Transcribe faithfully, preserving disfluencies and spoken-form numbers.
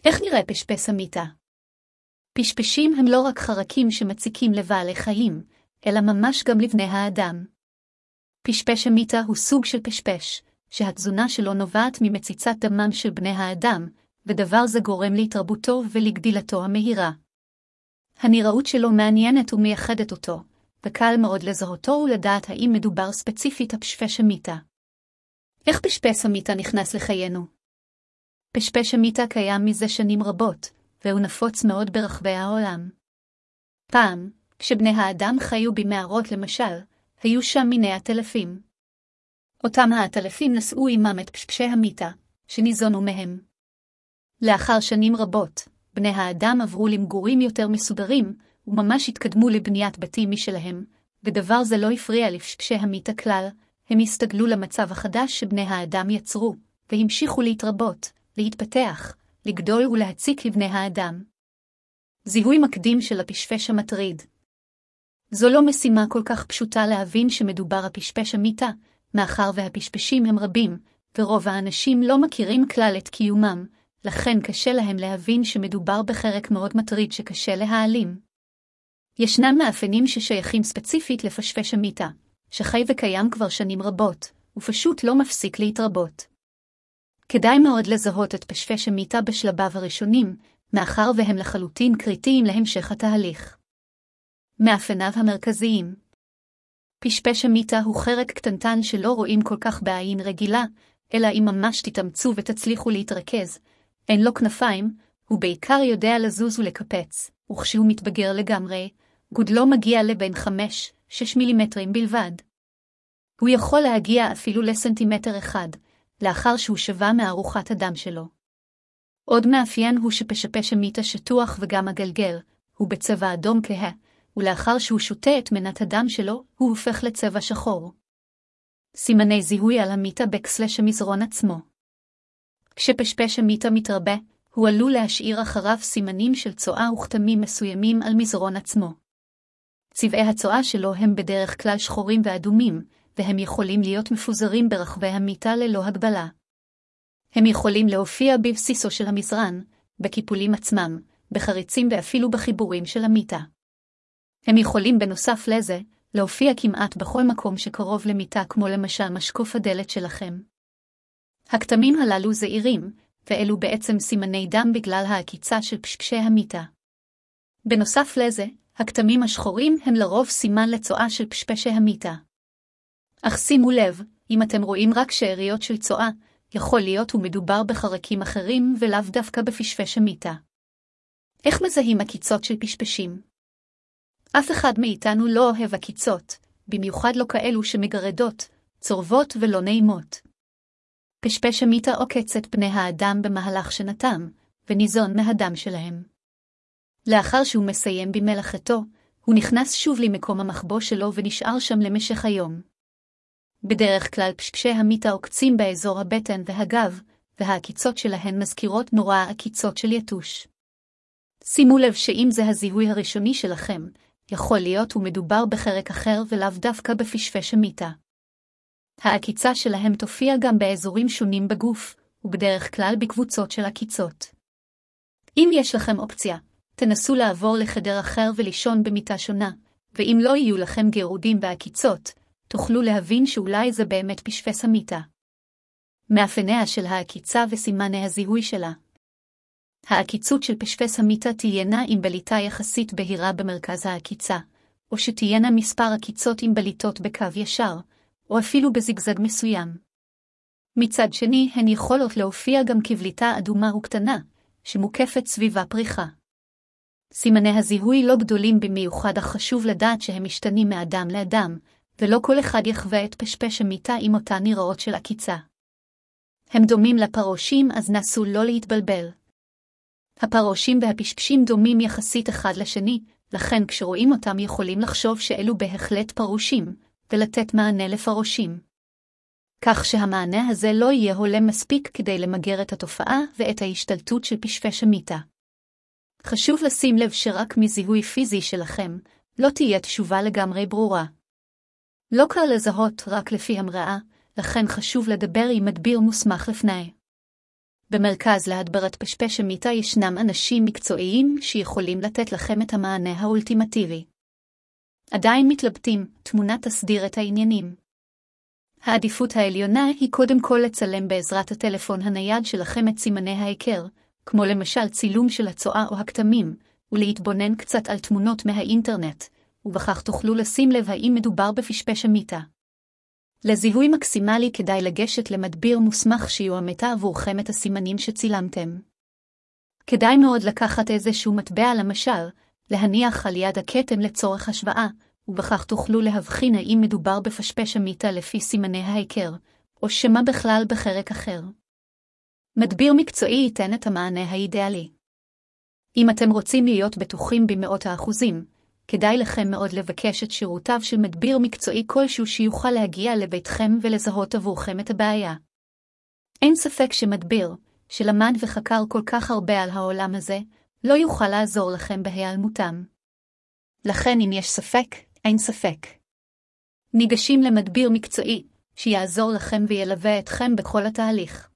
איך נראה פשפש המיטה? פשפשים הם לא רק חרקים שמציקים לבעלי חיים, אלא ממש גם לבני האדם. פשפש המיטה הוא סוג של פשפש, שהתזונה שלו נובעת ממציצת דמם של בני האדם, ודבר זה גורם להתרבותו ולגדילתו המהירה. הנראות שלו מעניינת ומייחדת אותו, וקל מאוד לזהותו ולדעת האם מדובר ספציפית הפשפש המיטה. איך פשפש המיטה נכנס לחיינו? פשפש המיטה קיים מזה שנים רבות, והוא נפוץ מאוד ברחבי העולם. פעם, כשבני האדם חיו במערות למשל, היו שם מיני עטלפים. אותם העטלפים נשאו עמם את פשפשי המיטה, שניזונו מהם. לאחר שנים רבות, בני האדם עברו למגורים יותר מסודרים, וממש התקדמו לבניית בתים משלהם, ודבר זה לא הפריע לפשפשי המיטה כלל, הם הסתגלו למצב החדש שבני האדם יצרו, והמשיכו להתרבות, להתפתח, לגדול ולהציק לבני האדם. זיהוי מקדים של הפשפש המטריד. זו לא משימה כל כך פשוטה להבין שמדובר הפשפש המיטה, מאחר והפשפשים הם רבים, ורוב האנשים לא מכירים כלל את קיומם, לכן קשה להם להבין שמדובר בחרק מאוד מטריד שקשה להעלים. ישנם מאפיינים ששייכים ספציפית לפשפש המיטה, שחי וקיים כבר שנים רבות, ופשוט לא מפסיק להתרבות. כדאי מאוד לזהות את פשפש המיטה בשלביו הראשונים, מאחר והם לחלוטין קריטיים להמשך התהליך. מאפייניו המרכזיים. פשפש המיטה הוא חרק קטנטן שלא רואים כל כך בעין רגילה, אלא אם ממש תתאמצו ותצליחו להתרכז. אין לו כנפיים, הוא בעיקר יודע לזוז ולקפץ, וכשהוא מתבגר לגמרי, גודלו מגיע לבין חמש עד שש מילימטרים בלבד. הוא יכול להגיע אפילו לסנטימטר אחד, לאחר שהוא שווה מארוחת הדם שלו. עוד מאפיין הוא שפשפש המיטה שטוח וגם הגלגל, הוא בצבע אדום כהה, ולאחר שהוא שותה את מנת הדם שלו, הוא הופך לצבע שחור. סימני זיהוי על המיטה בקסלש המזרון עצמו. כשפשפש המיטה מתרבה, הוא עלול להשאיר אחריו סימנים של צואה וכתמים מסוימים על מזרון עצמו. צבעי הצואה שלו הם בדרך כלל שחורים ואדומים, והם יכולים להיות מפוזרים ברחבי המיטה ללא הגבלה. הם יכולים להופיע בבסיסו של המזרן, בקיפולים עצמם, בחריצים ואפילו בחיבורים של המיטה. הם יכולים בנוסף לזה, להופיע כמעט בכל מקום שקרוב למיטה כמו למשל משקוף הדלת שלכם. הכתמים הללו זעירים, ואלו בעצם סימני דם בגלל העקיצה של פשפשי המיטה. בנוסף לזה, הכתמים השחורים הם לרוב סימן לצואה של פשפשי המיטה. אך שימו לב, אם אתם רואים רק שאריות של צואה, יכול להיות ומדובר בחרקים אחרים ולאו דווקא בפשפש המיטה. איך מזהים עקיצות של פשפשים? אף אחד מאיתנו לא אוהב עקיצות, במיוחד לא כאלו שמגרדות, צורבות ולא נעימות. פשפש המיטה עוקץ את בני האדם במהלך שנתם, וניזון מהדם שלהם. לאחר שהוא מסיים במלאכתו, הוא נכנס שוב למקום המחבוא שלו ונשאר שם למשך היום. בדרך כלל פשפשי המיטה עוקצים באזור הבטן והגב, והעקיצות שלהן מזכירות נורא עקיצות של יתוש. שימו לב שאם זה הזיהוי הראשוני שלכם, יכול להיות ומדובר בחרק אחר ולאו דווקא בפשפש המיטה. העקיצה שלהם תופיע גם באזורים שונים בגוף, ובדרך כלל בקבוצות של עקיצות. אם יש לכם אופציה, תנסו לעבור לחדר אחר ולישון במיטה שונה, ואם לא יהיו לכם גירודים ועקיצות, תוכלו להבין שאולי זה באמת פשפש המיטה. מאפייניה של העקיצה וסימני הזיהוי שלה. העקיצות של פשפש המיטה תהיינה עם בליטה יחסית בהירה במרכז העקיצה, או שתהיינה מספר עקיצות עם בליטות בקו ישר, או אפילו בזיגזג מסוים. מצד שני, הן יכולות להופיע גם כבליטה אדומה וקטנה, שמוקפת סביבה פריחה. סימני הזיהוי לא גדולים במיוחד, אך חשוב לדעת שהם משתנים מאדם לאדם, ולא כל אחד יחווה את פשפש המיטה עם אותן נראות של עקיצה. הם דומים לפרושים, אז נסו לא להתבלבל. הפרושים והפשפשים דומים יחסית אחד לשני, לכן כשרואים אותם יכולים לחשוב שאלו בהחלט פרושים, ולתת מענה לפרושים. כך שהמענה הזה לא יהיה הולם מספיק כדי למגר את התופעה ואת ההשתלטות של פשפש המיטה. חשוב לשים לב שרק מזיהוי פיזי שלכם, לא תהיה תשובה לגמרי ברורה. לא קל לזהות רק לפי המראה, לכן חשוב לדבר עם מדביר מוסמך לפני. במרכז להדברת פשפש המיטה ישנם אנשים מקצועיים שיכולים לתת לכם את המענה האולטימטיבי. עדיין מתלבטים, תמונה תסדיר את העניינים. העדיפות העליונה היא קודם כל לצלם בעזרת הטלפון הנייד שלכם את סימני ההיכר, כמו למשל צילום של הצואה או הכתמים, ולהתבונן קצת על תמונות מהאינטרנט, ובכך תוכלו לשים לב האם מדובר בפשפש המיטה. לזיהוי מקסימלי כדאי לגשת למדביר מוסמך שיועמתה עבורכם את הסימנים שצילמתם. כדאי מאוד לקחת איזשהו מטבע למשל, להניח על יד הכתם לצורך השוואה, ובכך תוכלו להבחין האם מדובר בפשפש המיטה לפי סימני ההיכר, או שמה בכלל בחרק אחר. מדביר מקצועי ייתן את המענה האידיאלי. אם אתם רוצים להיות בטוחים במאות האחוזים, כדאי לכם מאוד לבקש את שירותיו של מדביר מקצועי כלשהו שיוכל להגיע לביתכם ולזהות עבורכם את הבעיה. אין ספק שמדביר, שלמד וחקר כל כך הרבה על העולם הזה, לא יוכל לעזור לכם בהיעלמותם. לכן אם יש ספק, אין ספק. ניגשים למדביר מקצועי, שיעזור לכם וילווה אתכם בכל התהליך.